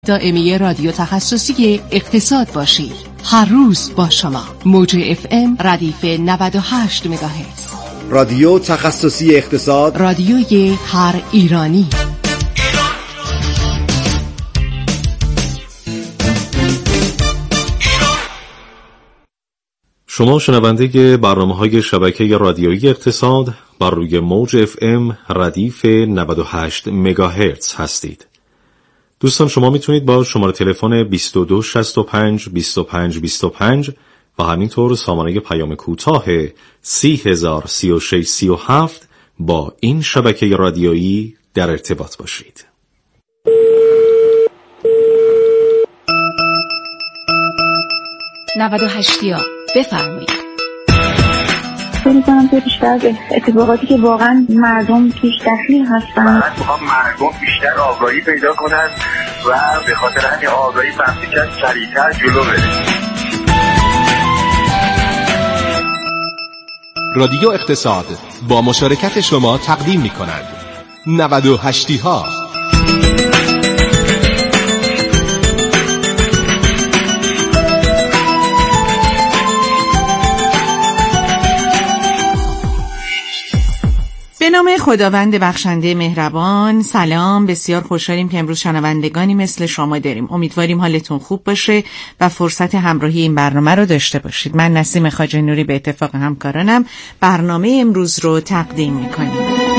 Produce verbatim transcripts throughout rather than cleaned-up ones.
دائمی رادیو تخصصی اقتصاد باشید. هر روز با شما. موج اف ام ردیف نود و هشت مگاهرتز. رادیو تخصصی اقتصاد، رادیوی هر ایرانی. شما شنونده برنامه‌های شبکه رادیویی اقتصاد بر روی موج اف ام ردیف نود و هشت مگاهرتز هستید. دوستان، شما میتونید با شماره تلفن بیست و دو شصت و پنج بیست و پنج بیست و پنج و همینطور سامانه پیام کوتاه سی هزار سی و شش سی و هفت با این شبکه رادیویی در ارتباط باشید. نود و هشت ها بفرمایید. فکر کنم که بیشتر از اتفاقاتی که واقعا مردم توش دخیل هستن، من میخوام مردم بیشتر آگاهی پیدا کنن و به خاطر همین آگاهی مملکت سریعتر جلو بره. رادیو اقتصاد با مشارکت شما تقدیم می‌کند نود و هشت ها. به نام خداوند بخشنده مهربان. سلام، بسیار خوشحالیم که امروز شنوندگانی مثل شما داریم. امیدواریم حالتون خوب باشه و فرصت همراهی این برنامه رو داشته باشید. من نسیم خواجه نوری به اتفاق همکارانم برنامه امروز رو تقدیم میکنیم.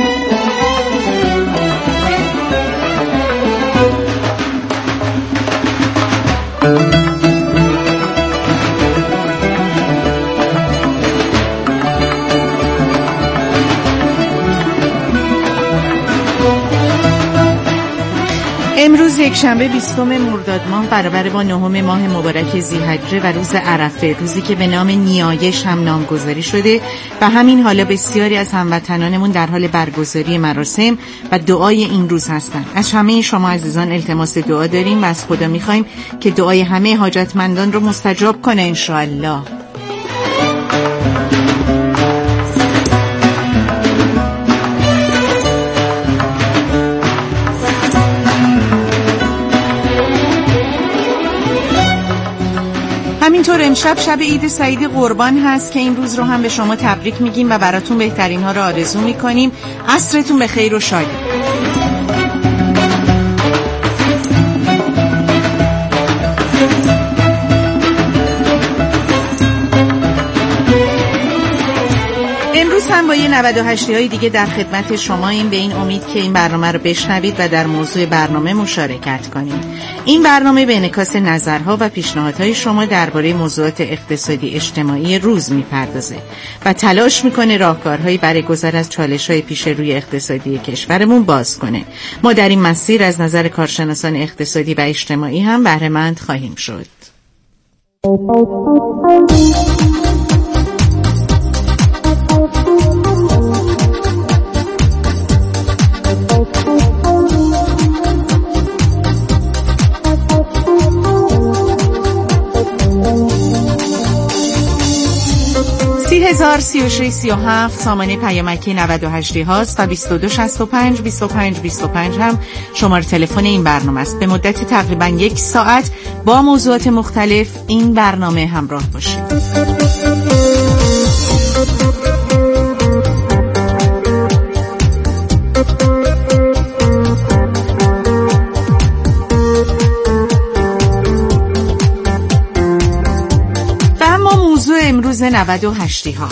امروز یک شنبه بیستم مرداد ماه برابر با نهم ماه مبارک ذی‌حجه و روز عرفه، روزی که به نام نیایش هم نامگذاری شده و همین حالا بسیاری از هموطنانمون در حال برگزاری مراسم و دعای این روز هستند. از همه شما عزیزان التماس دعا داریم و از خدا می‌خوایم که دعای همه حاجتمندان رو مستجاب کنه انشاءالله. همینطور امشب شب عید سعید قربان هست که این روز رو هم به شما تبریک میگیم و براتون بهترین ها رو آرزو میکنیم. عصرتون به خیر و شادی. امروز هم با یه نود و هشت های دیگه در خدمت شماییم، به این امید که این برنامه رو بشنوید و در موضوع برنامه مشارکت کنید. این برنامه به انعکاس نظرها و پیشنهادهای شما درباره موضوعات اقتصادی اجتماعی روز میپردازه و تلاش میکنه راهکارهایی برای گذر از چالش‌های پیش روی اقتصادی کشورمون باز کنه. ما در این مسیر از نظر کارشناسان اقتصادی و اجتماعی هم بهره مند خواهیم شد. سی هزار سی و شش سی و هفت سامانه پیامکی نود و هشت هاست و بیست و دو شصت و پنج بیست و پنج بیست و پنج هم شماره تلفن این برنامه است. به مدت تقریبا یک ساعت با موضوعات مختلف این برنامه همراه باشید. امروز نود و هشت ها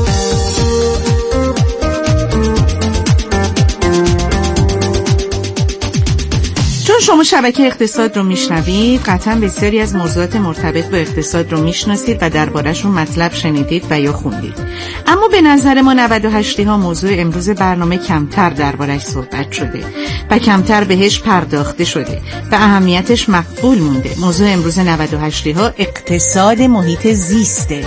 چون شما شبکه اقتصاد رو میشنوید، قطعا بسیاری از موضوعات مرتبط با اقتصاد رو میشناسید و درباره‌شون مطلب شنیدید و یا خوندید. اما به نظر ما نود و هشت ها موضوع امروز برنامه کمتر درباره‌اش صحبت شده و کمتر بهش پرداخته شده و اهمیتش مقبول مونده. موضوع امروز نود و هشت ها اقتصاد محیط زیسته.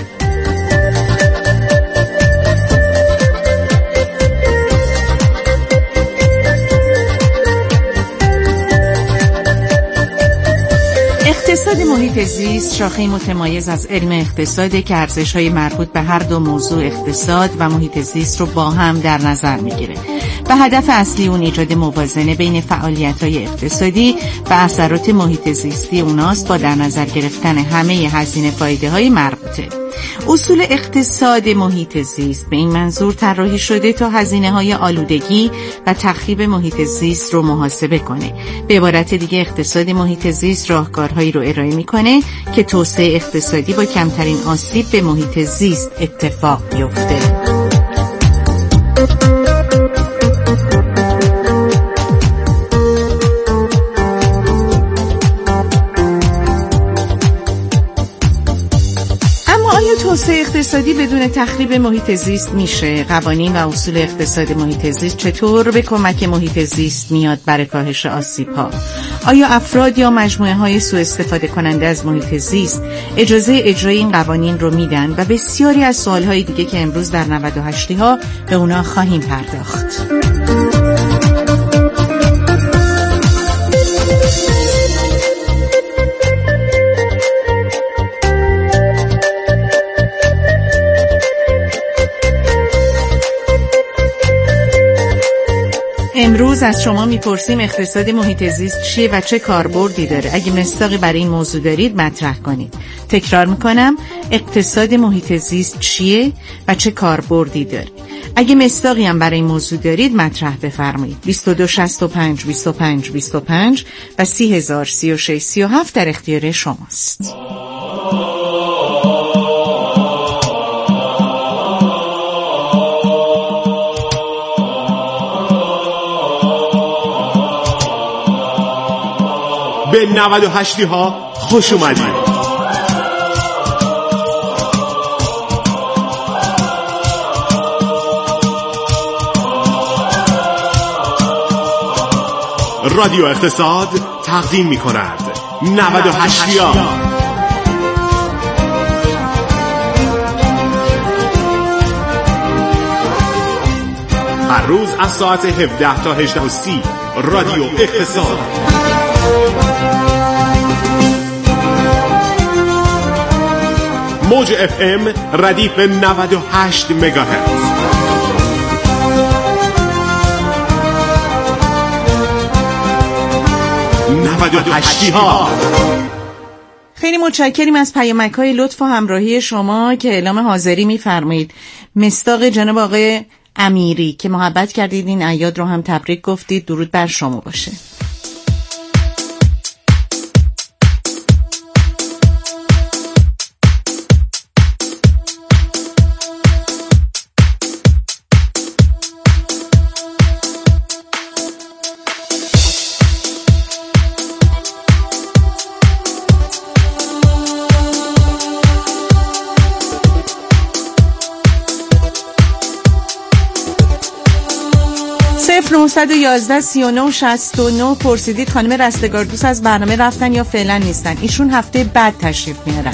اقتصاد محیط زیست شاخه‌ای متمایز از علم اقتصاد که ارزش‌های مربوط به هر دو موضوع اقتصاد و محیط زیست رو با هم در نظر می‌گیره. و هدف اصلی اون ایجاد موازنه بین فعالیت‌های اقتصادی و اثرات محیط زیستی اوناست با در نظر گرفتن همه هزینه فایده‌های مربوطه. اصول اقتصاد محیط زیست به این منظور طراحی شده تا هزینه‌های آلودگی و تخریب محیط زیست رو محاسبه کنه. به عبارت دیگه اقتصاد محیط زیست راهکارهایی رو ارائه میکنه که توسعه اقتصادی با کمترین آسیب به محیط زیست اتفاق بیفته. توسعه اقتصادی بدون تخریب محیط زیست میشه؟ قوانین و اصول اقتصاد محیط زیست چطور به کمک محیط زیست میاد برای کاهش آسیب‌ها؟ آیا افراد یا مجموعه‌های سوء استفاده کننده از محیط زیست اجازه اجرای این قوانین رو میدن؟ و بسیاری از سوال‌های دیگه که امروز در نود و هشت ها به اونا خواهیم پرداخت. امروز از شما میپرسیم اقتصاد محیط زیست چیه و چه کاربردی داره؟ اگه مصداقی برای این موضوع دارید مطرح کنید. تکرار میکنم، اقتصاد محیط زیست چیه و چه کاربردی داره؟ اگه مصداقی هم برای این موضوع دارید مطرح بفرمایید. بیست و دو شصت و پنج بیست و پنج بیست و پنج و سی هزار سی و شش سی و هفت در اختیار شماست. به نود و هشت ها خوش اومدید. رادیو اقتصاد تقدیم می کند نود و هشت ها. هر روز از ساعت هفده تا هجده و سی رادیو اقتصاد. موج اف ام ردیف نود و هشت مگاهرتز. نود و هشت ها. خیلی متشکریم از پیامک‌های لطف و همراهی شما که اعلام حاضری می‌فرمایید. مصداق جناب آقای امیری که محبت کردید این اعیاد رو هم تبریک گفتید. درود بر شما باشه. نه یک یک سی و نه شصت و نه پرسیدید خانم رستگار دوست از برنامه رفتن یا فعلا نیستن؟ ایشون هفته بعد تشریف میارن.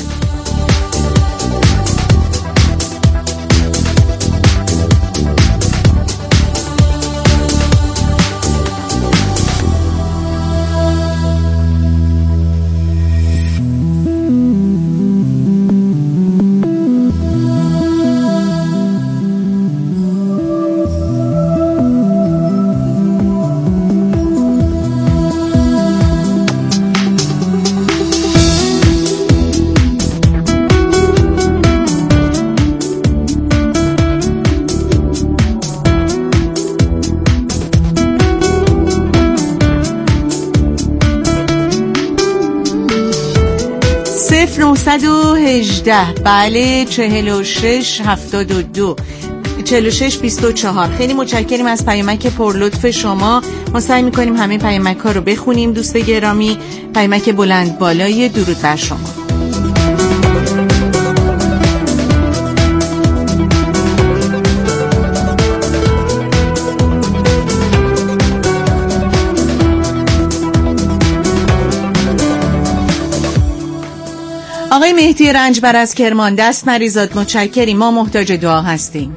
نه یک هشت بله چهل و شش هفتاد و دو چهل و شش بیست و چهار. خیلی متشکریم از پیامک پرلطف شما. ما سعی می‌کنیم همه پیامک ها رو بخونیم. دوست گرامی، پیامک بلند بالای درود بر شما. آقای مهدی رنجبر از کرمان، دست مریضات متشکریم، ما محتاج دعا هستیم.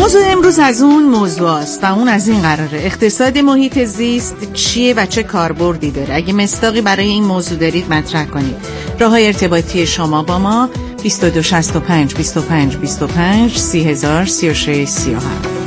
موضوع امروز از اون موضوع است و اون از این قراره: اقتصاد محیط زیست چیه و چه کاربردی داره؟ اگه مصداقی برای این موضوع دارید مطرح کنید. راه‌های ارتباطی شما با ما بیست و دو شصت و پنج بیست و پنج بیست و پنج سی هزار سی و شش سی و هفت.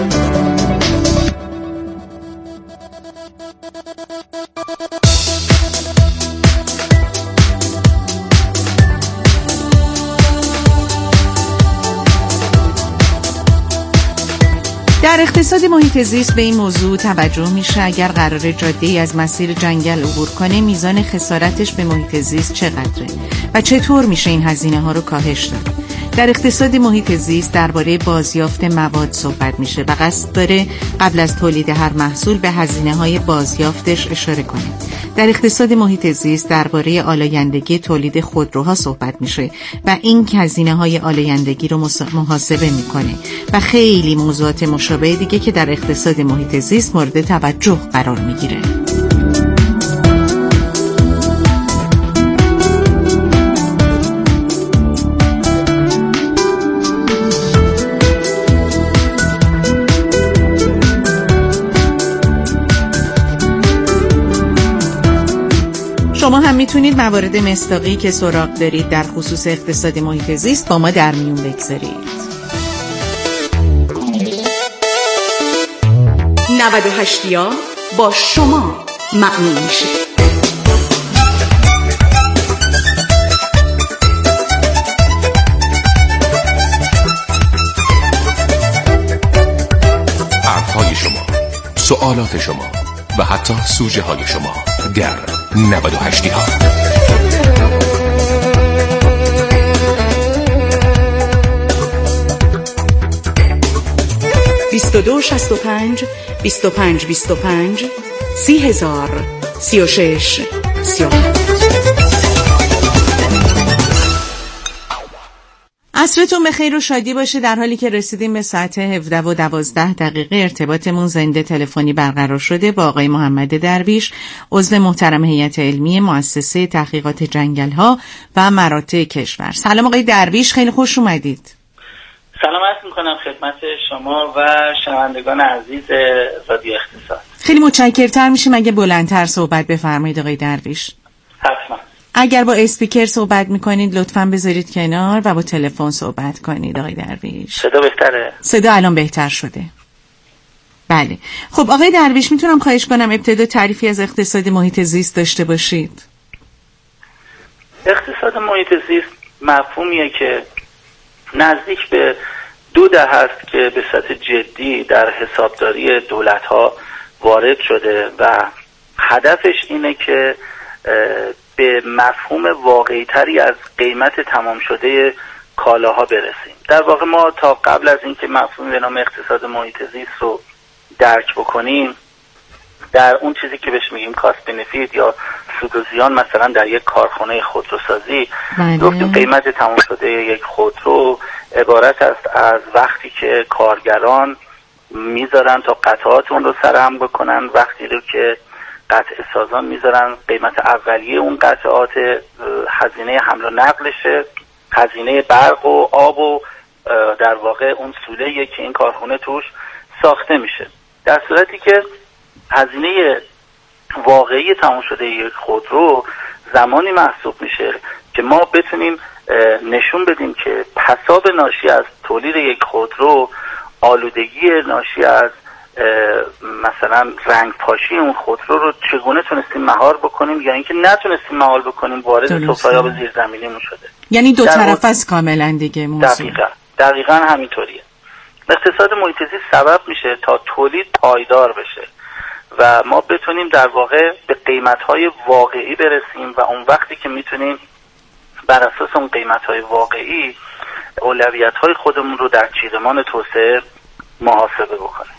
در اقتصاد محیط زیست به این موضوع توجه میشه اگر قراره جاده‌ای از مسیر جنگل عبور کنه میزان خسارتش به محیط زیست چقدره و چطور میشه این هزینه ها رو کاهش داد. در اقتصاد محیط زیست درباره بازیافت مواد صحبت میشه و قصد داره قبل از تولید هر محصول به هزینه های بازیافتش اشاره کنه. در اقتصاد محیط زیست درباره آلایندگی تولید خودروها صحبت میشه و این هزینه های آلایندگی رو محاسبه میکنه و خیلی موضوعات مشابه دیگه که در اقتصاد محیط زیست مورد توجه قرار میگیره. شما هم میتونید موارد مصداقی که سراغ دارید در خصوص اقتصاد محیط زیست با ما در میون بگذارید. نود و هشت یا با شما معنی میشه. حرفهای شما، سوالات شما و حتی سوژه های شما در نود و هشت ها. بیست و دو شصت و پنج بیست و پنج بیست و پنج سی هزار سی و شش سی و هفت. عصرتون بخیر و شادی باشه. در حالی که رسیدیم به ساعت هفده و دوازده دقیقه ارتباطمون زنده تلفنی برقرار شده با آقای محمد درویش، عضو محترم هیئت علمی مؤسسه تحقیقات جنگل‌ها و مراتع کشور. سلام آقای درویش، خیلی خوش اومدید. سلام عرض می‌کنم خدمت شما و شنوندگان عزیز رادیو اقتصاد. خیلی متشکرتر میشیم اگه بلندتر صحبت بفرمایید آقای درویش. حتما. اگر با اسپیکر صحبت میکنید لطفاً بذارید کنار و با تلفن صحبت کنید آقای درویش. صدا بهتره؟ صدا الان بهتر شده. بله. خب آقای درویش میتونم خواهش کنم ابتدا تعریفی از اقتصاد محیط زیست داشته باشید؟ اقتصاد محیط زیست مفهومیه که نزدیک به دو دهه است که به صورت جدی در حسابداری دولت‌ها وارد شده و هدفش اینه که به مفهوم واقعی تری از قیمت تمام شده کالاها برسیم. در واقع ما تا قبل از اینکه مفهوم به نام اقتصاد محیط زیست رو درک بکنیم، در اون چیزی که بهش میگیم کاست بنفیت یا سود و زیان، مثلا در یک کارخانه خودروسازی گفتیم قیمت تمام شده یک خودرو عبارت است از وقتی که کارگران میذارن تا قطعات اون رو سرهم بکنن، وقتی رو که قطع سازان میذارن قیمت اولیه اون قطعات، هزینه حمل و نقلشه، هزینه برق و آب و در واقع اون سوله‌ای که این کارخونه توش ساخته میشه. در صورتی که هزینه واقعی تمام شده یک خودرو زمانی محسوب میشه که ما بتونیم نشون بدیم که پساب ناشی از تولید یک خودرو، آلودگی ناشی از مثلا رنگ پاشی اون خودرو رو چگونه تونستیم مهار بکنیم یا اینکه نتونستیم مهار بکنیم وارد سفره‌آب زیرزمینیمون شده. یعنی دو طرف است کاملا دیگه موضوع. دقیقاً دقیقاً همینطوریه. اقتصاد محیط زیست سبب میشه تا تولید پایدار بشه و ما بتونیم در واقع به قیمت‌های واقعی برسیم و اون وقتی که میتونیم بر اساس اون قیمت‌های واقعی اولویت‌های خودمون رو در چیدمان توسعه محاسبه بکنیم.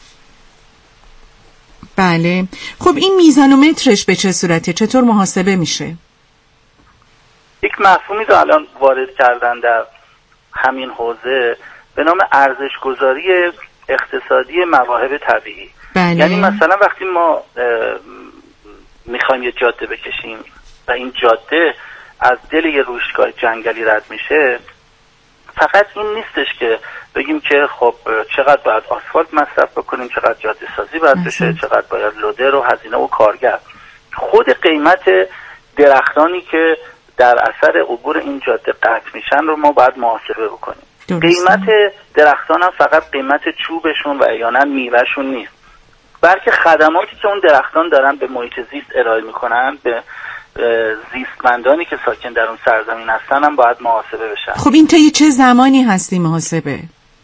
بله. خب این میزانومترش به چه صورته؟ چطور محاسبه میشه؟ یک مفهومی رو الان وارد کردن در همین حوزه به نام ارزش‌گذاری اقتصادی مواهب طبیعی. بله. یعنی مثلا وقتی ما میخوایم یه جاده بکشیم و این جاده از دل یه روستای جنگلی رد میشه، فقط این نیستش که بگیم که خب چقدر باید آسفالت مصرف بکنیم، چقدر جاده سازی باید بشه، چقدر باید لودر و هزینه و کارگر. خود قیمت درختانی که در اثر عبور این جاده قطع میشن رو ما باید محاسبه بکنیم. درسته. قیمت درختان هم فقط قیمت چوبشون و احیانا میوهشون نیست، بلکه خدماتی که اون درختان دارن به محیط زیست ارائه میکنن، به زیستمندانی که ساکن در اون سرزمین هستن هم باید محاسبه بشن. خب این تا یه چه زمانی هستی محاسبه؟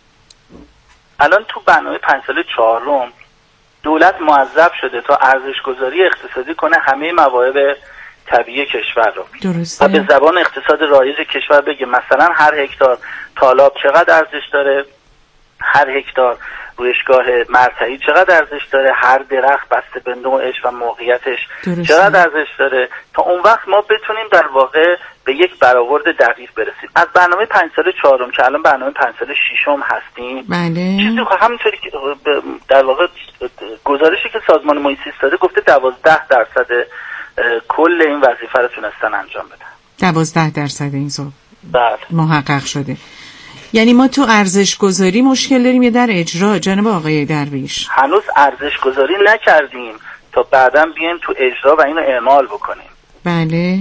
الان تو برنامه پنج سال چهارم دولت موظف شده تا ارزش‌گذاری اقتصادی کنه همه مواهب طبیعی کشور رو. درسته. و به زبان اقتصاد رایج کشور بگه مثلا هر هکتار تالاب چقدر ارزش داره، هر هکتار رویشگاه مرتعی چقدر ارزش داره، هر درخت بسته به نوعش و موقعیتش درسته. چقدر ارزش داره، تا اون وقت ما بتونیم در واقع به یک برآورد دقیق برسیم. از برنامه پنج سال چهارم که الان برنامه پنج سال ششم هستیم، بله. چیزی همونطوری که در واقع گزارشی که سازمان محیط زیست داده گفته دوازده درصد کل این وظیفه رو تونستن انجام بدن. دوازده درصد این زو بله محقق شده. یعنی ما تو ارزش گذاری مشکل داریم یا در اجرا جناب آقای درویش؟ هنوز ارزش گذاری نکردیم تا بعداً بیایم تو اجرا و اینو اعمال بکنیم. بله.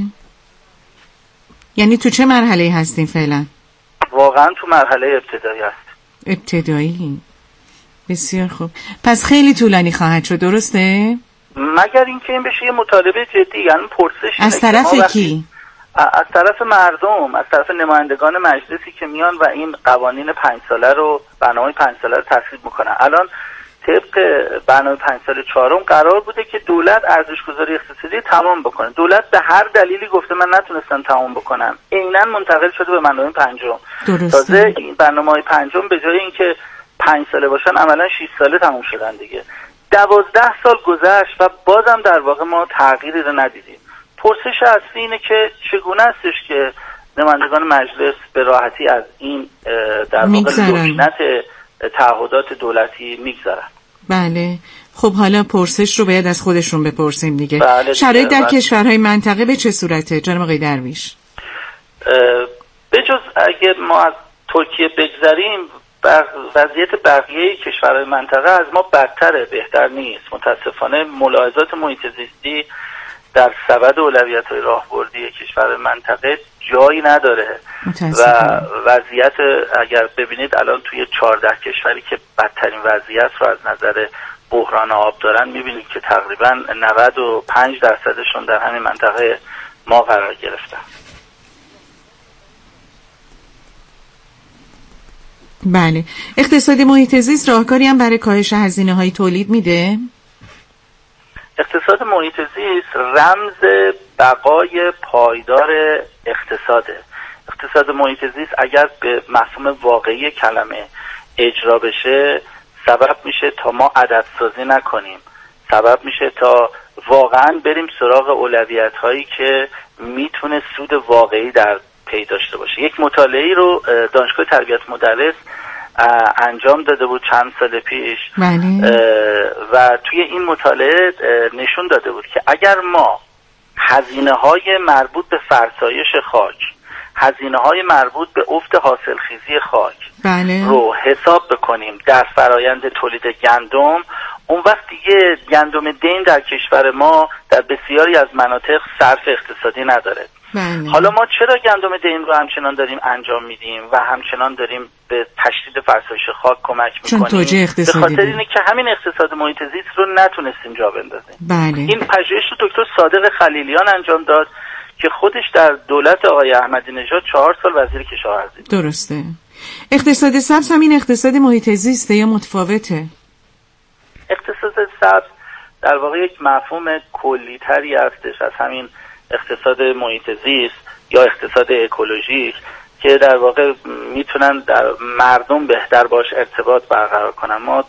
یعنی تو چه مرحله هستیم فعلا؟ واقعا تو مرحله ابتدایی هست. ابتدایی. بسیار خوب. پس خیلی طولانی خواهد شد، درسته؟ مگر اینکه این بشه یه مطالبه جدی، یعنی پرسش از طرف کی؟ از طرف مردم، از طرف نمایندگان مجلسی که میان و این قوانین پنج ساله رو، برنامه پنج ساله رو تصویب میکنن. الان طبق برنامه پنج سال چهارم قرار بوده که دولت ارزش‌گذاری اقتصادی تمام بکنه. دولت به هر دلیلی گفته من نتونستم تمام بکنم، عیناً منتقل شده به برنامه پنجم. تازه این برنامه‌های پنجم به جای اینکه پنج ساله باشن عملاً شش ساله تموم شدن دیگه. دوازده سال گذشت و بازم در واقع ما تغییری رو ندیدیم. پرسش اصلی اینه که چگونه استش که نمایندگان مجلس به راحتی از این در واقع لکنت تعهدات دولتی میگذرن. بله. خب حالا پرسش رو باید از خودشون بپرسیم دیگه. بله. شرایط در بله. کشورهای منطقه به چه صورته جناب آقای درویش؟ به جز اگه ما از ترکیه بگذریم، وضعیت بقیه کشورهای منطقه از ما بدتره، بهتر نیست. متاسفانه ملاحظات محیط زیستی در سبد اولویت‌های راهبردی کشور منطقه جایی نداره و وضعیت اگر ببینید الان توی چهارده کشوری که بدترین وضعیت رو از نظر بحران آب دارن میبینید که تقریبا نود و پنج درصدشون در همین منطقه ما قرار گرفتن. بله. اقتصاد محیط زیست راهکاری هم برای کاهش هزینه‌های تولید میده؟ اقتصاد محیط زیست رمز بقای پایدار اقتصاده. اقتصاد محیط زیست اگر به مفهوم واقعی کلمه اجرا بشه سبب میشه تا ما عددسازی نکنیم، سبب میشه تا واقعا بریم سراغ اولویت هایی که میتونه سود واقعی در پی داشته باشه. یک مطالعه رو دانشگاه تربیت مدرس انجام داده بود چند سال پیش و توی این مطالعه نشون داده بود که اگر ما هزینه های مربوط به فرسایش خاک، هزینه های مربوط به افت حاصلخیزی خاک بله. رو حساب بکنیم در فرایند تولید گندم، اون وقت دیگه گندم دین در کشور ما در بسیاری از مناطق صرف اقتصادی نداره. بله. حالا ما چرا گندم دین رو همچنان داریم انجام میدیم و همچنان داریم به تشدید فرسایش خاک کمک میکنیم؟ به خاطر اینه که همین اقتصاد محیط زیست رو نتونستیم جا بندازیم. بله. این پژوهش رو دکتر صادق خلیلیان انجام داد که خودش در دولت آقای احمدی نژاد چهار سال وزیر کشاورزی. درسته. اقتصاد سبز همین اقتصاد محیط زیسته یا متفاوته؟ اقتصاد سبز در واقع یک مفهوم کلی‌تری هستش از همین اقتصاد محیط زیست یا اقتصاد اکولوژیک که در واقع میتونن در مردم بهتر باش ارتباط برقرار کنن. ما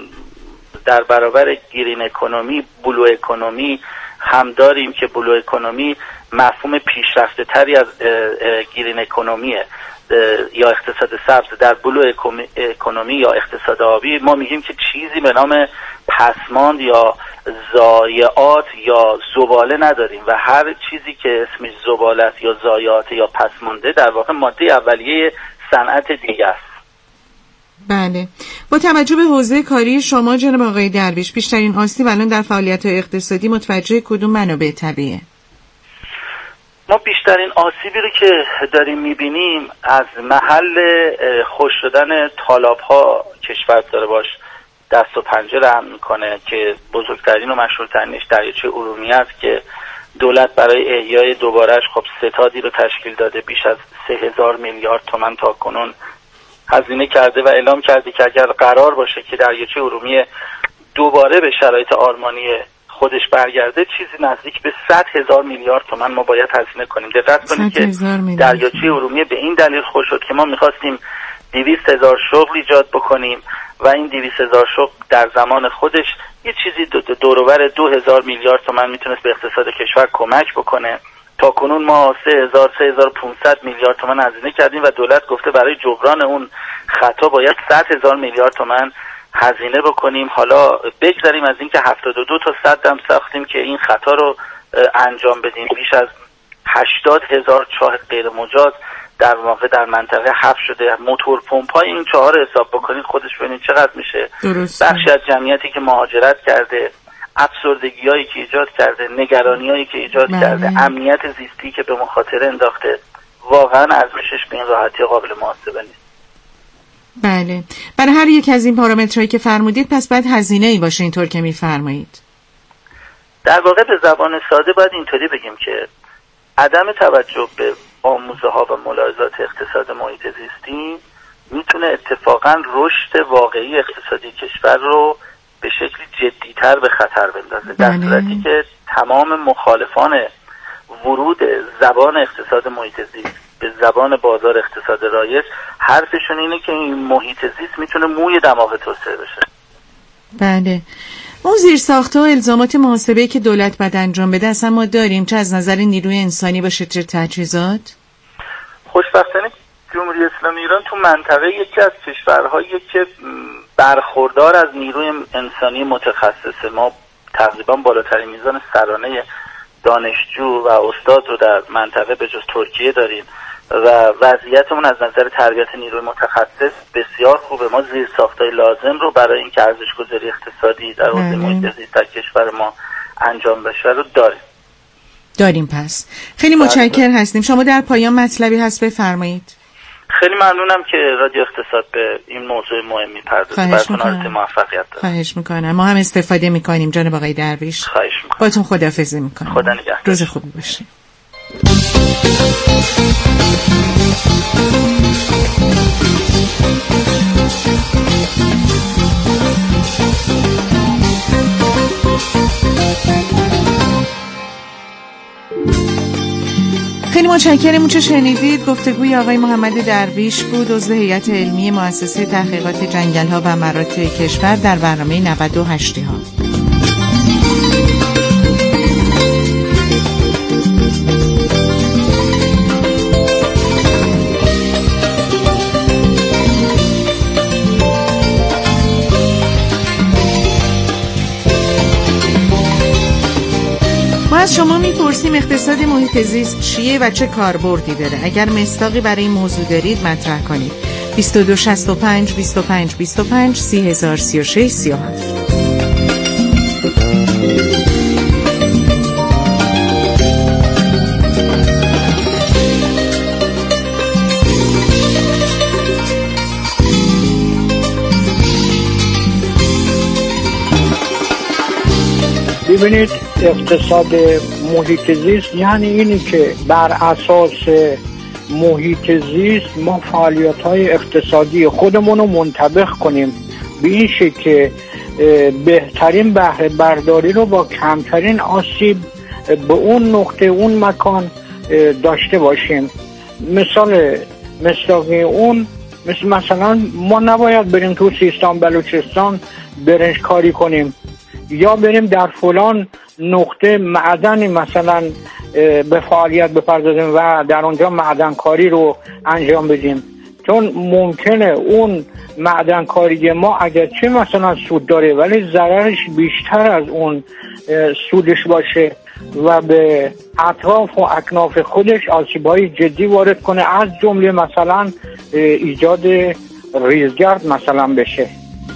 در برابر گرین اکونومی، بلو اکونومی هم داریم که بلو اکونومی مفهوم پیشرفته تری از گرین اکونومیه یا اقتصاد سبز. در بلو اکونومی یا اقتصاد آبی ما میگیم که چیزی به نام پسماند یا ضایعات یا زباله نداریم و هر چیزی که اسمش زبالت یا ضایعات یا پسمانده در واقع ماده اولیه صنعت دیگه است. بله. با توجه به حوزه کاری شما جناب آقای درویش، بیشترین آسیب الان در فعالیت‌های اقتصادی متوجه کدوم منابع طبیعیه؟ ما بیشترین آسیبی رو که داریم می‌بینیم از محل خشک شدن تالاب‌ها کشور داره باش دست و پنجه رحم میکنه که بزرگترین و مشهورترینش دریاچه ارومیه است که دولت برای احیای دوبارهش خب ستادی رو تشکیل داده، بیش از سه هزار میلیارد تومان تا کنون هزینه کرده و اعلام کرده که اگر قرار باشه که دریاچه ارومیه دوباره به شرایط آرمانی خودش برگرده، چیزی نزدیک به صد هزار میلیارد تومان ما باید هزینه کنیم. دقت کنید که دریاچه ارومیه به این دلیل خشک شد که ما می‌خواستیم دویست هزار شغل ایجاد بکنیم و این دویست هزار شغل در زمان خودش یه چیزی دور و بر دو هزار میلیارد تومان میتونست به اقتصاد کشور کمک بکنه. تا کنون ما سه هزار سه هزار و پانصد میلیارد تومان هزینه کردیم و دولت گفته برای جبران اون خطا باید صد هزار میلیارد تومان هزینه بکنیم. حالا بگذاریم از اینکه هفتاد و دو تا صد هم ساختیم که این خطا رو انجام بدیم. بیش از هشتاد هزار چاه غیر مجاز در واقع در منطقه حفر شده. موتور پمپ‌های این چاه رو حساب بکنید خودش ببینید چقدر میشه. بخشی از جمعیتی که مهاجرت کرده، افسردگی‌هایی که ایجاد کرده، نگرانی‌هایی که ایجاد بله. کرده، امنیت زیستی که به مخاطره انداخته، واقعا ارزشش به این راحتی قابل محاسبه نیست. بله. برای هر یک از این پارامترهایی که فرمودید پس باید هزینه‌ای باشه، اینطور که می‌فرمایید. در واقع به زبان ساده باید اینطوری بگیم که عدم توجه به آموزه ها و ملاحظات اقتصاد محیط زیستی میتونه اتفاقا رشد واقعی اقتصادی کشور رو به شکلی جدیتر به خطر بندازه. در صورتی که تمام مخالفان ورود زبان اقتصاد محیط زیست به زبان بازار اقتصاد رایج حرفشون اینه که این محیط زیست میتونه موی دماغ توسعه بشه. بله. اون زیرساخت‌ها و الزامات محاسبه‌ای که دولت باید انجام بده اصلا ما داریم، چه از نظر نیروی انسانی باشه چه تجهیزات؟ خوشبختانه جمهوری اسلامی ایران تو منطقه یکی از کشورهایی که برخوردار از نیروی انسانی متخصصه. ما تقریبا بالاترین میزان سرانه دانشجو و استاد رو در منطقه به جز ترکیه داریم و وضعیتمون از نظر تربیت نیروی متخصص بسیار خوبه. ما زیرساخت‌های لازم رو برای اینکه ارزش‌گذاری اقتصادی در حوزه محیط زیست در کشور ما انجام بشه رو داریم. داریم پس. خیلی متشکرم هستیم. شما در پایان مطلبی هست بفرمایید. خیلی ممنونم که رادیو اقتصاد به این موضوع مهم می‌پردازه. براتون آرزوی موفقیت دارم. خواهش می‌کنم. ما هم استفاده می‌کنیم جناب آقای درویش. خواهش می‌کنم. باهاتون خداحافظی می‌کنم. خدا نگهدار. روز خوبی باشه. خیلی متشکرم. اون چه شنیدید گفتگوی آقای محمد درویش بود، عضو هیئت علمی مؤسسه تحقیقات جنگل‌ها و مراتع کشور در برنامه نود و هشت ها. از شما میپرسیم اقتصاد محیط زیست چیه و چه کاربردی داره؟ اگر مصداقی برای این موضوع دارید مطرح کنید. بیست و دو شصت و پنج بیست و پنج بیست و پنج سی هزار سی و شش سی و هفت. ببینید اقتصاد محیط زیست یعنی اینی که بر اساس محیط زیست ما فعالیت‌های اقتصادی خودمون رو منطبق کنیم به این شکل که بهترین بهره برداری رو با کمترین آسیب به اون نقطه اون مکان داشته باشیم. مثال مصداقی اون مثل مثلا ما نباید بریم تو سیستان بلوچستان برنج کاری کنیم یا بریم در فلان نقطه معدنی مثلا به فعالیت بپردازیم و در اونجا معدن کاری رو انجام بدیم، چون ممکنه اون معدن کاری ما اگرچه مثلا سود داره ولی ضررش بیشتر از اون سودش باشه و به اطراف و اکناف خودش آسیب‌های جدی وارد کنه، از جمله مثلا ایجاد ریزگرد مثلا بشه.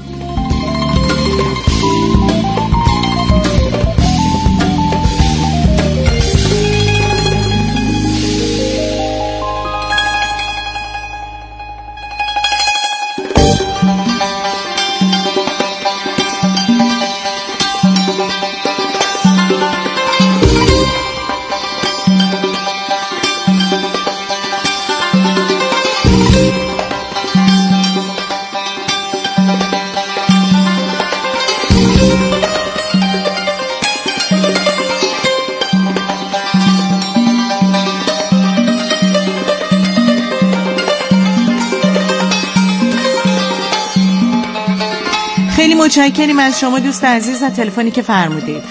خیلی متشکریم از شما دوست عزیز از تلفنی که فرمودید.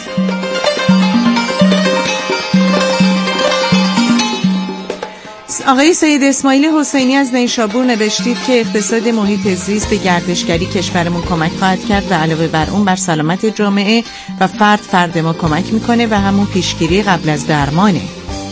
آقای سید اسماعیل حسینی از نیشابور نوشتید که اقتصاد محیط زیست به گردشگری کشورمون کمک خواهد کرد و علاوه بر اون بر سلامت جامعه و فرد فرد ما کمک میکنه و همون پیشگیری قبل از درمانه.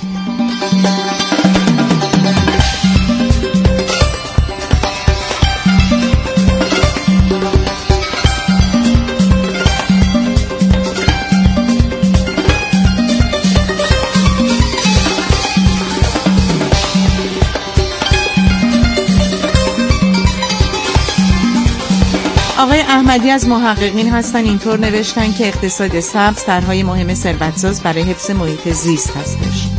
آقای احمدی از محققین هستن، اینطور نوشتن که اقتصاد سبز طرحهای مهم ثروتساز برای حفظ محیط زیست هستش.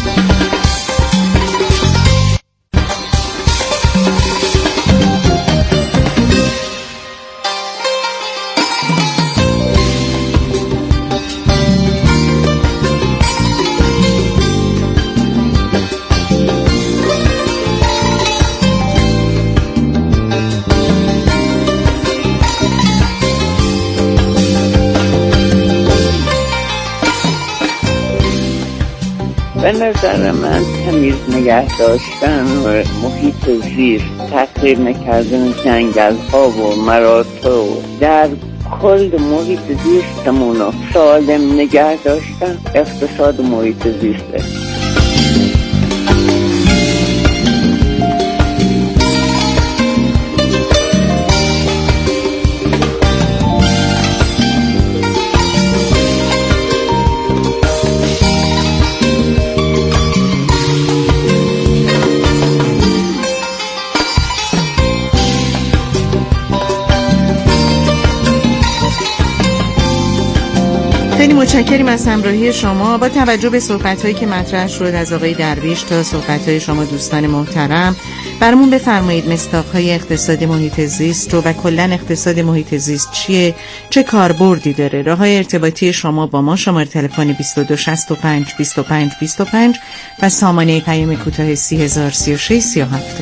به نظر من تمیز نگه داشتن و محیط زیست، تخریب نکردن جنگل ها و مراتع در کل محیط زیستمون سالم نگه داشتن اقتصاد محیط زیسته. خیلی متشکریم از همراهی شما. با توجه به صحبت‌هایی که مطرح شد از آقای درویش تا صحبت‌های شما دوستان محترم، برامون بفرمایید مصداق‌های اقتصاد محیط زیست رو و کلاً اقتصاد محیط زیست چیه، چه کاربردی داره؟ راه‌های ارتباطی شما با ما شماره تلفن بیست و دو شصت و پنج بیست و پنج بیست و پنج و سامانه پیام کوتاه سی هزار سی و شش سی و هفت.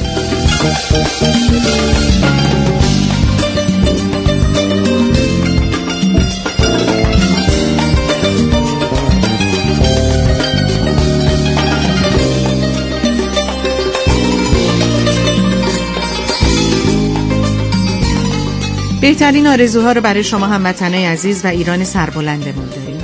بهترین آرزوها رو برای شما هموطنای عزیز و ایران سربلندمون داریم.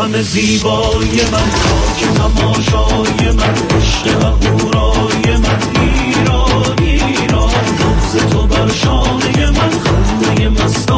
همه زیبایی من، خاک تماشای من، عشق اهورای من، ایران ایران، ناز تو بر شانه من، خنده مست